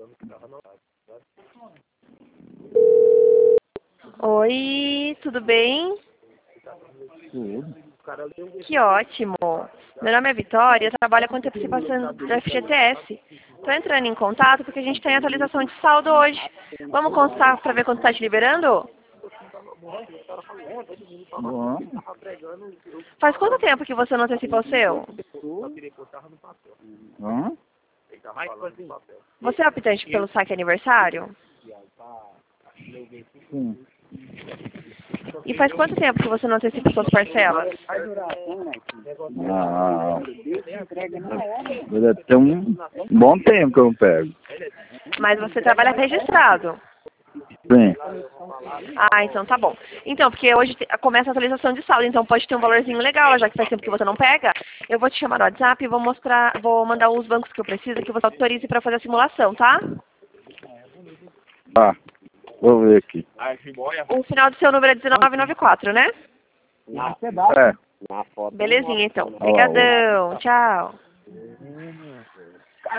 Oi, tudo bem? Tudo. Que ótimo. Meu nome é Vitória, eu trabalho com antecipação do FGTS. Estou entrando em contato porque a gente tem atualização de saldo hoje. Vamos constar para ver quanto está te liberando? Bom. Faz quanto tempo que você não antecipa o seu? Hã? Você é optante pelo saque aniversário? Sim. E faz quanto tempo que você não antecipa suas parcelas? Ah, deve ter um bom tempo que eu não pego. Mas você trabalha registrado. Sim. Ah, então tá bom. Então, porque hoje começa a atualização de saldo, então pode ter um valorzinho legal, já que faz tempo que você não pega. Eu vou te chamar no WhatsApp e vou mandar os bancos que eu preciso, que você autorize para fazer a simulação, tá? Tá. Vou ver aqui. O final do seu número é 1994, né? É. Belezinha, então. Obrigadão. Tchau.